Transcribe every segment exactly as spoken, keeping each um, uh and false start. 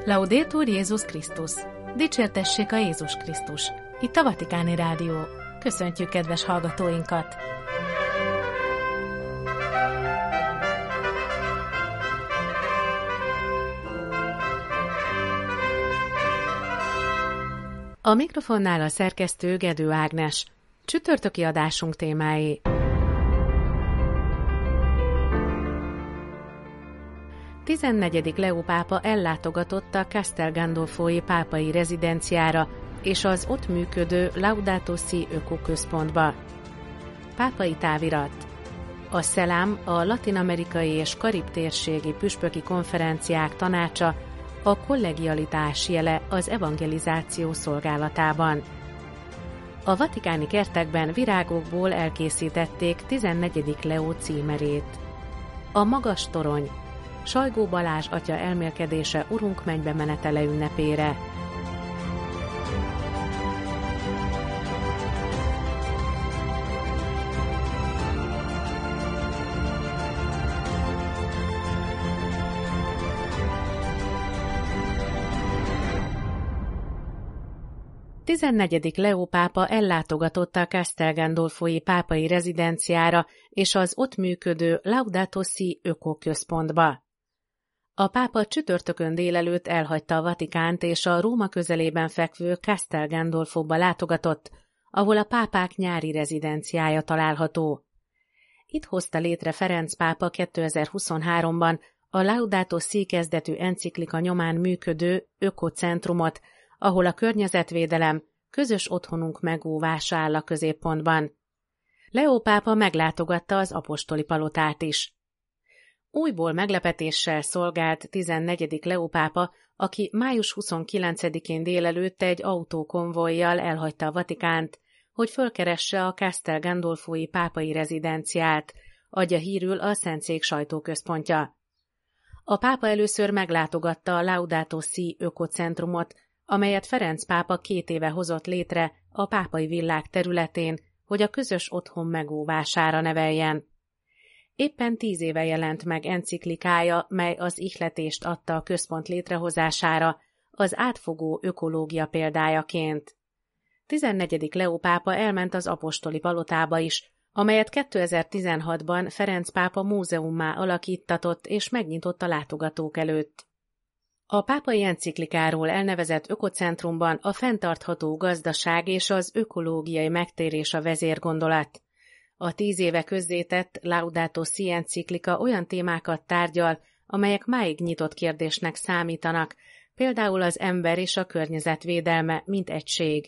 Laudetur Jézus Krisztus! Dicsértessék a Jézus Krisztus! Itt a Vatikáni Rádió. Köszöntjük kedves hallgatóinkat! A mikrofonnál a szerkesztő Gedő Ágnes. Csütörtöki adásunk témái. tizennegyedik Leó pápa ellátogatott a Castel Gandolfoi pápai rezidenciára és az ott működő Laudato Si ökoközpontba. Pápai távirat. A szelám, a latin-amerikai és karib térségi püspöki konferenciák tanácsa, a kollegialitás jele az evangelizáció szolgálatában. A vatikáni kertekben virágokból elkészítették tizennegyedik Leó címerét. A magas torony. Sajgó Balázs atya elmélkedése Urunk mennybe menetele ünnepére. tizennegyedik Leó pápa ellátogatott a Castel Gandolfoi pápai rezidenciára és az ott működő Laudato Si ökoközpontba. A pápa csütörtökön délelőtt elhagyta a Vatikánt és a Róma közelében fekvő Castel Gandolfóba látogatott, ahol a pápák nyári rezidenciája található. Itt hozta létre Ferenc pápa kétezer-huszonháromban a Laudato Si kezdetű enciklika nyomán működő ökocentrumot, ahol a környezetvédelem, közös otthonunk megóvása áll a középpontban. Leó pápa meglátogatta az apostoli palotát is. Újból meglepetéssel szolgált tizennegyedik Leó pápa, aki május huszonkilencedikén délelőtt egy autókonvojjal elhagyta a Vatikánt, hogy fölkeresse a Castel Gandolfoi pápai rezidenciát, adja hírül a Szentszék sajtóközpontja. A pápa először meglátogatta a Laudato Si ökocentrumot, amelyet Ferenc pápa két éve hozott létre a pápai villág területén, hogy a közös otthon megóvására neveljen. Éppen tíz éve jelent meg enciklikája, mely az ihletést adta a központ létrehozására, az átfogó ökológia példájaként. tizennegyedik Leó pápa elment az apostoli palotába is, amelyet kétezer-tizenhatban Ferenc pápa múzeummá alakíttatott és megnyitott a látogatók előtt. A pápai enciklikáról elnevezett ökocentrumban a fenntartható gazdaság és az ökológiai megtérés a vezérgondolat. A tíz éve közzétett Laudato Si enciklika olyan témákat tárgyal, amelyek máig nyitott kérdésnek számítanak, például az ember és a környezet védelme, mint egység.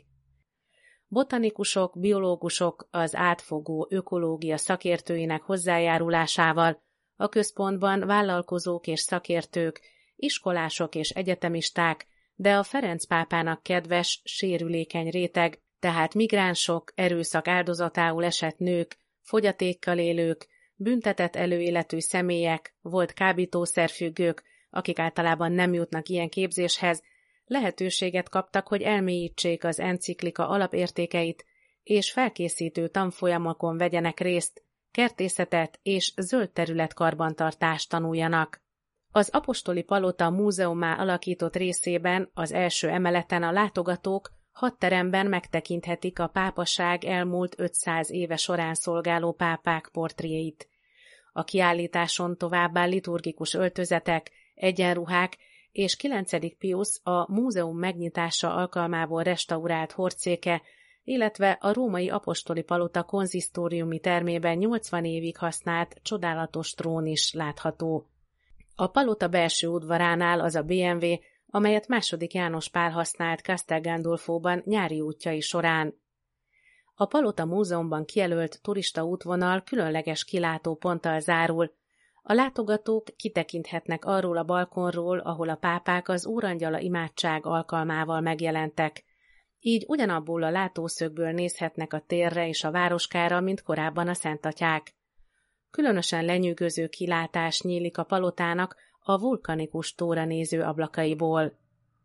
Botanikusok, biológusok az átfogó ökológia szakértőinek hozzájárulásával, a központban vállalkozók és szakértők, iskolások és egyetemisták, de a Ferenc pápának kedves, sérülékeny réteg, tehát migránsok, erőszak áldozatául esett nők, fogyatékkal élők, büntetett előéletű személyek, volt kábítószerfüggők, akik általában nem jutnak ilyen képzéshez, lehetőséget kaptak, hogy elmélyítsék az enciklika alapértékeit, és felkészítő tanfolyamokon vegyenek részt, kertészetet és zöld terület karbantartást tanuljanak. Az apostoli palota múzeummá alakított részében, az első emeleten a látogatók hat teremben megtekinthetik a pápaság elmúlt ötszáz éve során szolgáló pápák portréit. A kiállításon továbbá liturgikus öltözetek, egyenruhák és kilencedik Piusz a múzeum megnyitása alkalmából restaurált hordszéke, illetve a római apostoli palota konzisztóriumi termében nyolcvan évig használt csodálatos trón is látható. A palota belső udvaránál az a bé em vé, amelyet második János Pál használt Castel Gandolfóban nyári útjai során. A palota múzeumban kijelölt turista útvonal különleges kilátóponttal zárul. A látogatók kitekinthetnek arról a balkonról, ahol a pápák az Úrangyala imádság alkalmával megjelentek. Így ugyanabból a látószögből nézhetnek a térre és a városkára, mint korábban a szentatyák. Különösen lenyűgöző kilátás nyílik a palotának a vulkanikus tóra néző ablakaiból.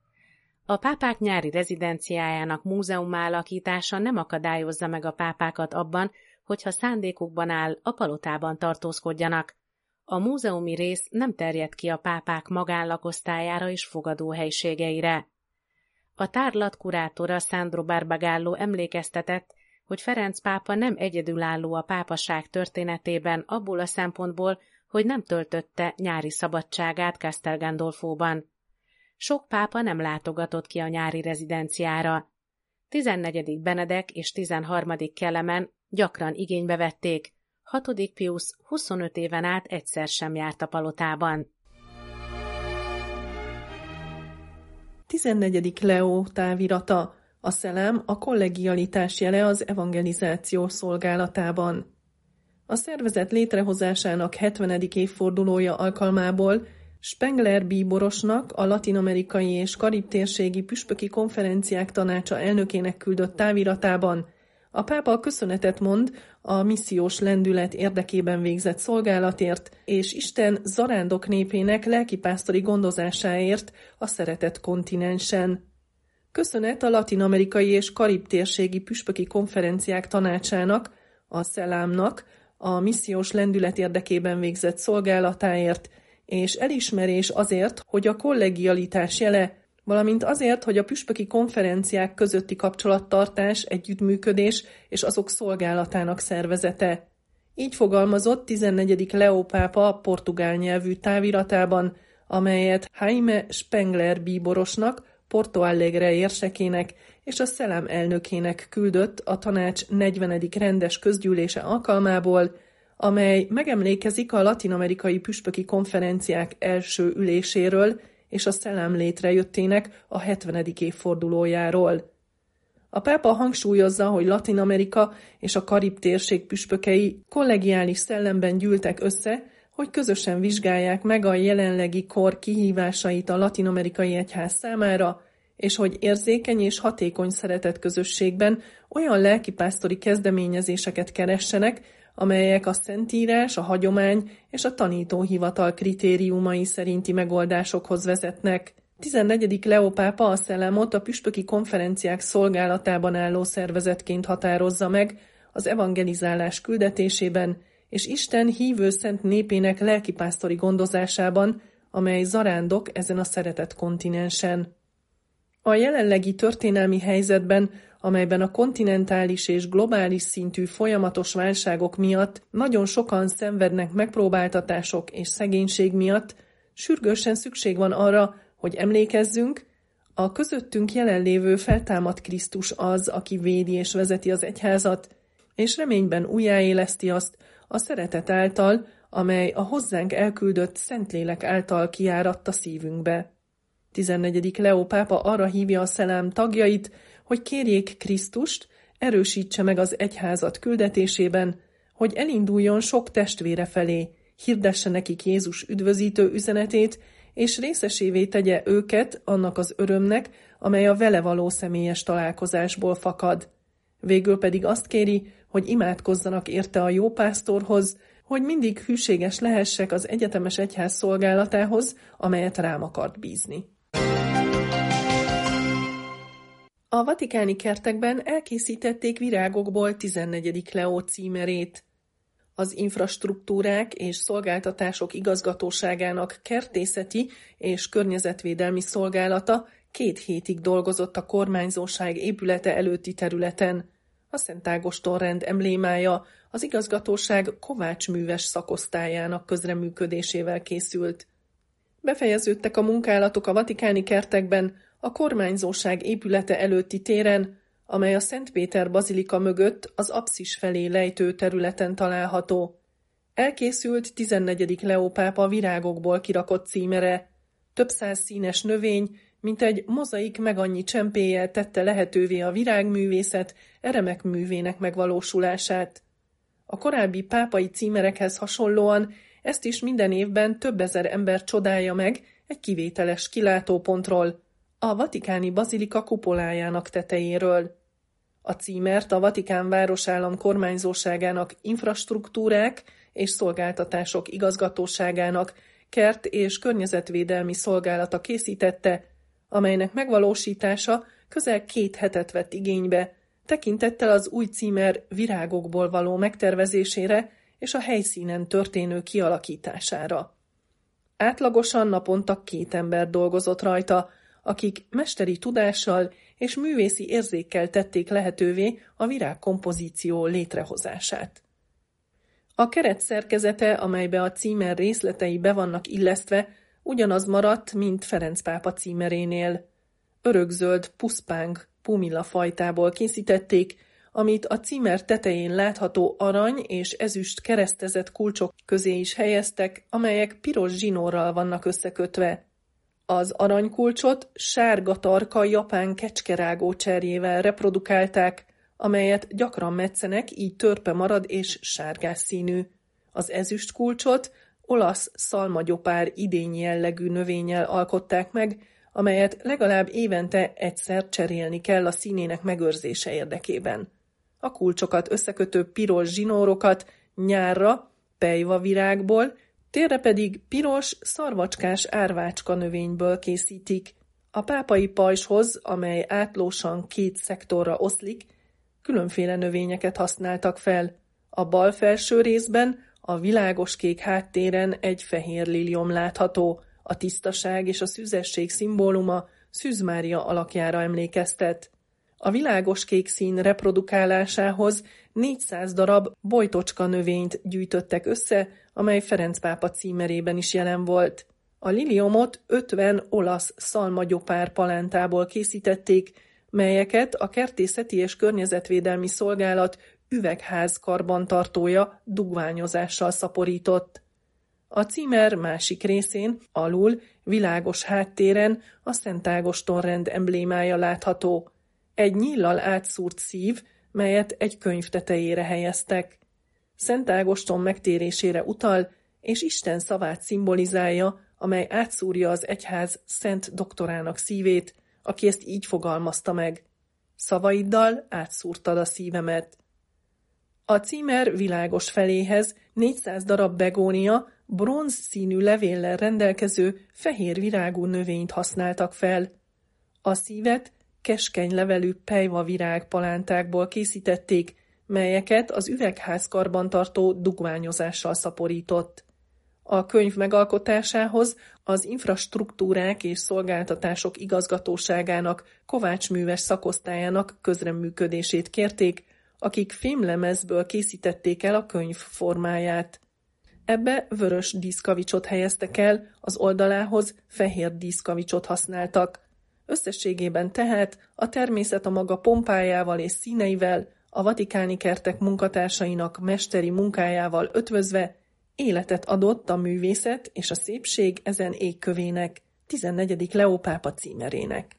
A pápák nyári rezidenciájának múzeummá alakítása nem akadályozza meg a pápákat abban, hogyha szándékukban áll, a palotában tartózkodjanak. A múzeumi rész nem terjed ki a pápák magánlakosztályára és fogadóhelyiségeire. A tárlat kurátora Sandro Barbagallo emlékeztetett, hogy Ferenc pápa nem egyedülálló a pápaság történetében abból a szempontból, hogy nem töltötte nyári szabadságát Castel Gandolfóban. Sok pápa nem látogatott ki a nyári rezidenciára. tizennegyedik Benedek és tizenharmadik Kelemen gyakran igénybe vették, hatodik Piusz huszonöt éven át egyszer sem járt a palotában. tizennegyedik Leó távirata. A szelem a kollegialitás jele az evangelizáció szolgálatában. A szervezet létrehozásának hetvenedik évfordulója alkalmából Spengler bíborosnak, a latin-amerikai és karib-térségi püspöki konferenciák tanácsa elnökének küldött táviratában a pápa köszönetet mond a missziós lendület érdekében végzett szolgálatért, és Isten zarándok népének lelkipásztori gondozásáért a szeretett kontinensen. Köszönet a latin-amerikai és karib-térségi püspöki konferenciák tanácsának, a szelámnak, a missziós lendület érdekében végzett szolgálatáért, és elismerés azért, hogy a kollegialitás jele, valamint azért, hogy a püspöki konferenciák közötti kapcsolattartás, együttműködés és azok szolgálatának szervezete. Így fogalmazott tizennegyedik Leó pápa portugál nyelvű táviratában, amelyet Jaime Spengler bíborosnak, Porto Alegre érsekének és a szelám elnökének küldött a tanács negyvenedik rendes közgyűlése alkalmából, amely megemlékezik a latin-amerikai püspöki konferenciák első üléséről és a szelám létrejöttének a hetvenedik évfordulójáról. A pápa hangsúlyozza, hogy Latin-Amerika és a Karib-térség püspökei kollegiális szellemben gyűltek össze, hogy közösen vizsgálják meg a jelenlegi kor kihívásait a latin-amerikai egyház számára, és hogy érzékeny és hatékony szeretetközösségben olyan lelkipásztori kezdeményezéseket keressenek, amelyek a Szentírás, a hagyomány és a tanítóhivatal kritériumai szerinti megoldásokhoz vezetnek. tizennegyedik Leó pápa a szelámot a püspöki konferenciák szolgálatában álló szervezetként határozza meg az evangelizálás küldetésében, és Isten hívő szent népének lelkipásztori gondozásában, amely zarándok ezen a szeretett kontinensen. A jelenlegi történelmi helyzetben, amelyben a kontinentális és globális szintű folyamatos válságok miatt nagyon sokan szenvednek megpróbáltatások és szegénység miatt, sürgősen szükség van arra, hogy emlékezzünk, a közöttünk jelenlévő feltámadt Krisztus az, aki védi és vezeti az egyházat, és reményben újjáéleszti azt a szeretet által, amely a hozzánk elküldött Szentlélek által kiáradt szívünkbe. tizennegyedik Leó pápa arra hívja a szelám tagjait, hogy kérjék Krisztust, erősítse meg az egyházat küldetésében, hogy elinduljon sok testvére felé, hirdesse nekik Jézus üdvözítő üzenetét, és részesévé tegye őket annak az örömnek, amely a vele való személyes találkozásból fakad. Végül pedig azt kéri, hogy imádkozzanak érte a jó pásztorhoz, hogy mindig hűséges lehessek az egyetemes egyház szolgálatához, amelyet rám akart bízni. A vatikáni kertekben elkészítették virágokból tizennegyedik Leó címerét. Az infrastruktúrák és szolgáltatások igazgatóságának kertészeti és környezetvédelmi szolgálata két hétig dolgozott a kormányzóság épülete előtti területen. A Szent Ágoston rend emblémája az igazgatóság kovácsműves szakosztályának közreműködésével készült. Befejeződtek a munkálatok a vatikáni kertekben, a kormányzóság épülete előtti téren, amely a Szent Péter bazilika mögött az apszis felé lejtő területen található. Elkészült tizennegyedik Leó pápa virágokból kirakott címere. Több száz színes növény, mint egy mozaik meg annyi csempéllyel tette lehetővé a virágművészet remek művének megvalósulását. A korábbi pápai címerekhez hasonlóan ezt is minden évben több ezer ember csodálja meg egy kivételes kilátópontról, a vatikáni bazilika kupolájának tetejéről. A címert a Vatikán városállam kormányzóságának infrastruktúrák és szolgáltatások igazgatóságának kert- és környezetvédelmi szolgálata készítette, amelynek megvalósítása közel két hetet vett igénybe, tekintettel az új címer virágokból való megtervezésére és a helyszínen történő kialakítására. Átlagosan naponta két ember dolgozott rajta, akik mesteri tudással és művészi érzékkel tették lehetővé a virágkompozíció létrehozását. A keret szerkezete, amelybe a címer részletei be vannak illesztve, ugyanaz maradt, mint Ferenc pápa címerénél. Örökzöld puszpáng pumilla fajtából készítették, amit a címer tetején látható arany és ezüst keresztezett kulcsok közé is helyeztek, amelyek piros zsinórral vannak összekötve. Az aranykulcsot sárga tarka japán kecskerágó cserjével reprodukálták, amelyet gyakran metszenek, így törpe marad és sárgás színű. Az ezüst kulcsot olasz szalmagyopár idény jellegű növényel alkották meg, amelyet legalább évente egyszer cserélni kell a színének megőrzése érdekében. A kulcsokat összekötő piros zsinórokat nyárra pejvavirágból, térre pedig piros, szarvacskás árvácska növényből készítik. A pápai pajzshoz, amely átlósan két szektorra oszlik, különféle növényeket használtak fel. A bal felső részben a világos kék háttéren egy fehér liliom látható, a tisztaság és a szüzesség szimbóluma Szűz Mária alakjára emlékeztet. A világos kék szín reprodukálásához négyszáz darab bojtocska növényt gyűjtöttek össze, amely Ferenc pápa címerében is jelen volt. A liliomot ötven olasz szalmagyopár palántából készítették, melyeket a Kertészeti és Környezetvédelmi Szolgálat üvegház karbantartója dugványozással szaporított. A címer másik részén, alul, világos háttéren a Szent Ágoston-rend emblémája látható. Egy nyíllal átszúrt szív, melyet egy könyv tetejére helyeztek. Szent Ágoston megtérésére utal, és Isten szavát szimbolizálja, amely átszúrja az egyház szent doktorának szívét, aki ezt így fogalmazta meg. Szavaiddal átszúrtad a szívemet. A címer világos feléhez négyszáz darab begónia, bronz színű levéllel rendelkező fehér virágú növényt használtak fel. A szívet keskeny levelű pejvavirág palántákból készítették, melyeket az üvegház karbantartó dugványozással szaporított. A könyv megalkotásához az infrastruktúrák és szolgáltatások igazgatóságának kovácsműves szakosztályának közreműködését kérték, akik fémlemezből készítették el a könyv formáját. Ebbe vörös díszkavicsot helyeztek el, az oldalához fehér díszkavicsot használtak. Összességében tehát a természet a maga pompájával és színeivel, a vatikáni kertek munkatársainak mesteri munkájával ötvözve életet adott a művészet és a szépség ezen égkövének, tizennegyedik Leó pápa címerének.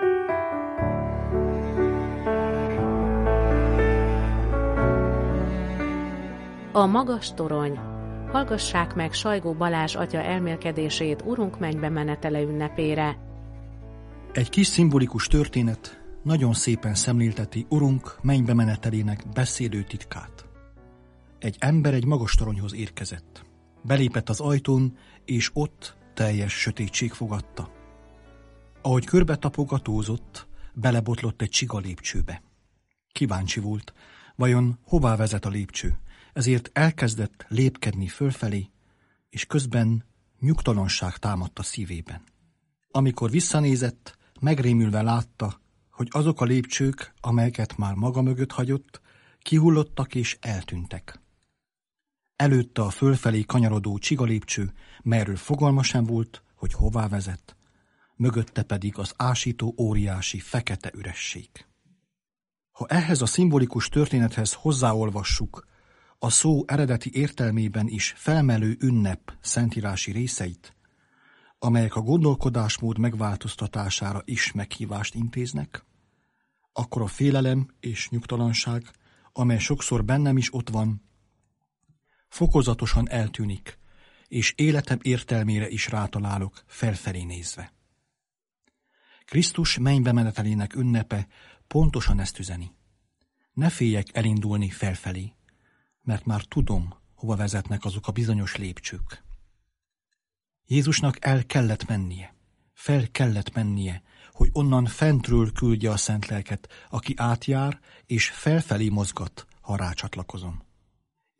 A magas torony. Hallgassák meg Sajgó Balázs atya elmélkedését Urunk mennybe menetele ünnepére. Egy kis szimbolikus történet nagyon szépen szemlélteti Urunk mennybe menetelének beszédő titkát. Egy ember egy magas toronyhoz érkezett. Belépett az ajtón, és ott teljes sötétség fogadta. Ahogy körbe tapogatózott, belebotlott egy csiga lépcsőbe. Kíváncsi volt, vajon hová vezet a lépcső, ezért elkezdett lépkedni fölfelé, és közben nyugtalanság támadt a szívében. Amikor visszanézett, megrémülve látta, hogy azok a lépcsők, amelyeket már maga mögött hagyott, kihullottak és eltűntek. Előtte a fölfelé kanyarodó csiga lépcső, melyről fogalma sem volt, hogy hová vezet, mögötte pedig az ásító óriási fekete üresség. Ha ehhez a szimbolikus történethez hozzáolvassuk a szó eredeti értelmében is felmelő ünnep szentírási részeit, amelyek a gondolkodásmód megváltoztatására is meghívást intéznek, akkor a félelem és nyugtalanság, amely sokszor bennem is ott van, fokozatosan eltűnik, és életem értelmére is rátalálok felfelé nézve. Krisztus mennybe menetelének ünnepe pontosan ezt üzeni. Ne féljek elindulni felfelé, mert már tudom, hova vezetnek azok a bizonyos lépcsők. Jézusnak el kellett mennie, fel kellett mennie, hogy onnan fentről küldje a Szentlelket, aki átjár és felfelé mozgat, ha rácsatlakozom.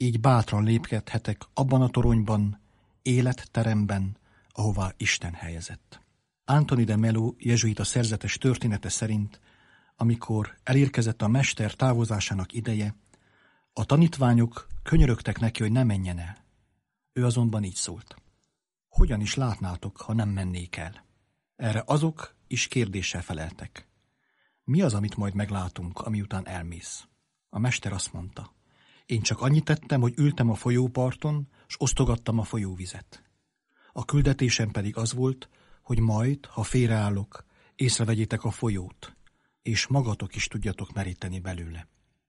Így bátran lépkedhetek abban a toronyban, életteremben, ahová Isten helyezett. Anthony de Mello jezsuita szerzetes története szerint, amikor elérkezett a mester távozásának ideje, a tanítványok könyörögtek neki, hogy ne menjen el. Ő azonban így szólt: hogyan is látnátok, ha nem mennék el? Erre azok is kérdéssel feleltek: mi az, amit majd meglátunk, ami után elmész? A mester azt mondta: én csak annyit tettem, hogy ültem a folyóparton, s osztogattam a folyóvizet. A küldetésem pedig az volt, hogy majd, ha félreállok, észrevegyétek a folyót, és magatok is tudjatok meríteni belőle.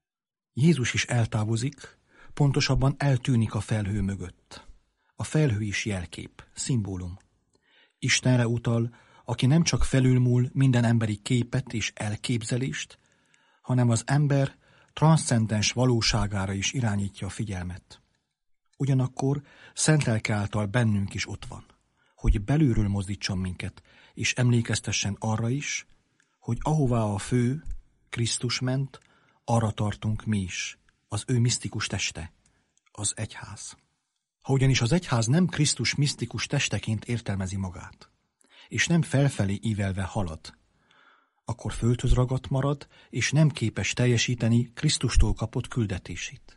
Jézus is eltávozik, pontosabban eltűnik a felhő mögött. A felhő is jelkép, szimbólum. Istenre utal, aki nem csak felülmúl minden emberi képet és elképzelést, hanem az ember transzcendens valóságára is irányítja a figyelmet. Ugyanakkor szent lelke által bennünk is ott van, hogy belülről mozdítson minket, és emlékeztessen arra is, hogy ahová a fő, Krisztus ment, arra tartunk mi is, az ő misztikus teste, az egyház. Ha ugyanis az egyház nem Krisztus misztikus testeként értelmezi magát, és nem felfelé ívelve halad, akkor földhöz ragadt marad, és nem képes teljesíteni Krisztustól kapott küldetését.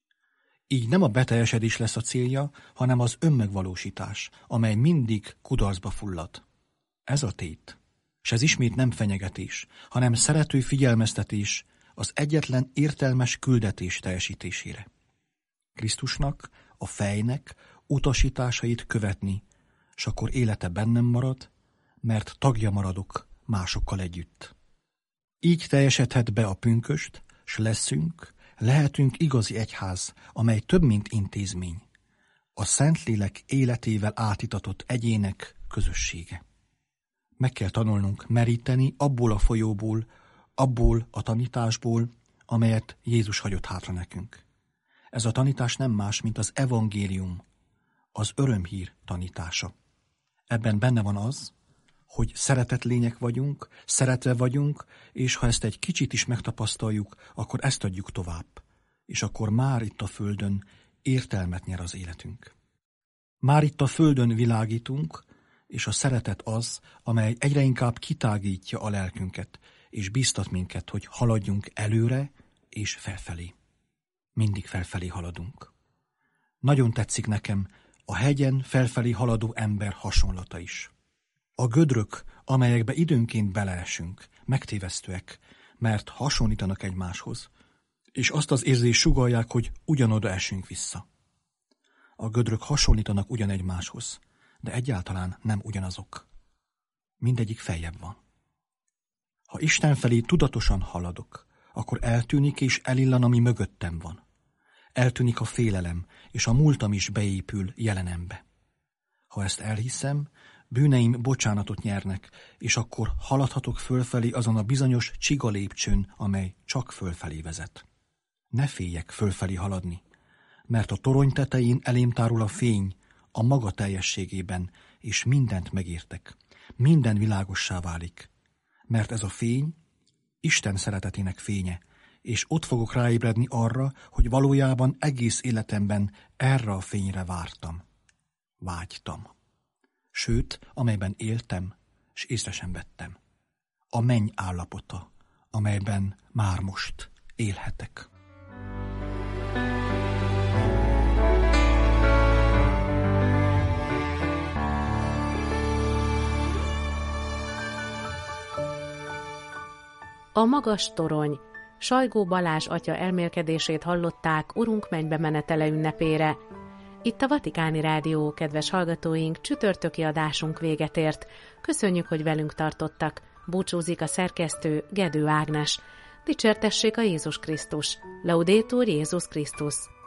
Így nem a beteljesedés lesz a célja, hanem az önmegvalósítás, amely mindig kudarcba fullad. Ez a tét. S ez ismét nem fenyegetés, hanem szerető figyelmeztetés az egyetlen értelmes küldetés teljesítésére. Krisztusnak, a fejnek utasításait követni, s akkor élete bennem marad, mert tagja maradok másokkal együtt. Így teljesedhet be a pünköst, s leszünk, lehetünk igazi egyház, amely több, mint intézmény. A Szentlélek életével átitatott egyének közössége. Meg kell tanulnunk meríteni abból a folyóból, abból a tanításból, amelyet Jézus hagyott hátra nekünk. Ez a tanítás nem más, mint az evangélium, az örömhír tanítása. Ebben benne van az, hogy szeretett lények vagyunk, szeretve vagyunk, és ha ezt egy kicsit is megtapasztaljuk, akkor ezt adjuk tovább, és akkor már itt a földön értelmet nyer az életünk. Már itt a földön világítunk, és a szeretet az, amely egyre inkább kitágítja a lelkünket, és bíztat minket, hogy haladjunk előre és felfelé. Mindig felfelé haladunk. Nagyon tetszik nekem a hegyen felfelé haladó ember hasonlata is. A gödrök, amelyekbe időnként beleesünk, megtévesztőek, mert hasonlítanak egymáshoz, és azt az érzést sugallják, hogy ugyanoda esünk vissza. A gödrök hasonlítanak ugyan egymáshoz, de egyáltalán nem ugyanazok. Mindegyik feljebb van. Ha Isten felé tudatosan haladok, akkor eltűnik és elillan, ami mögöttem van. Eltűnik a félelem, és a múltam is beépül jelenembe. Ha ezt elhiszem, bűneim bocsánatot nyernek, és akkor haladhatok fölfelé azon a bizonyos csiga lépcsőn, amely csak fölfelé vezet. Ne féljek fölfelé haladni, mert a torony tetején elém tárul a fény, a maga teljességében, és mindent megértek. Minden világossá válik, mert ez a fény Isten szeretetének fénye, és ott fogok ráébredni arra, hogy valójában egész életemben erre a fényre vártam, vágytam. Sőt, amelyben éltem, s észre sem vettem. A menny állapota, amelyben már most élhetek. A magas torony. Sajgó Balázs atya elmélkedését hallották Urunk mennybe menetele ünnepére. Itt a Vatikáni Rádió, kedves hallgatóink, csütörtöki adásunk véget ért. Köszönjük, hogy velünk tartottak. Búcsúzik a szerkesztő, Gedő Ágnes. Dicsértessék a Jézus Krisztus. Laudetur Jézus Krisztus.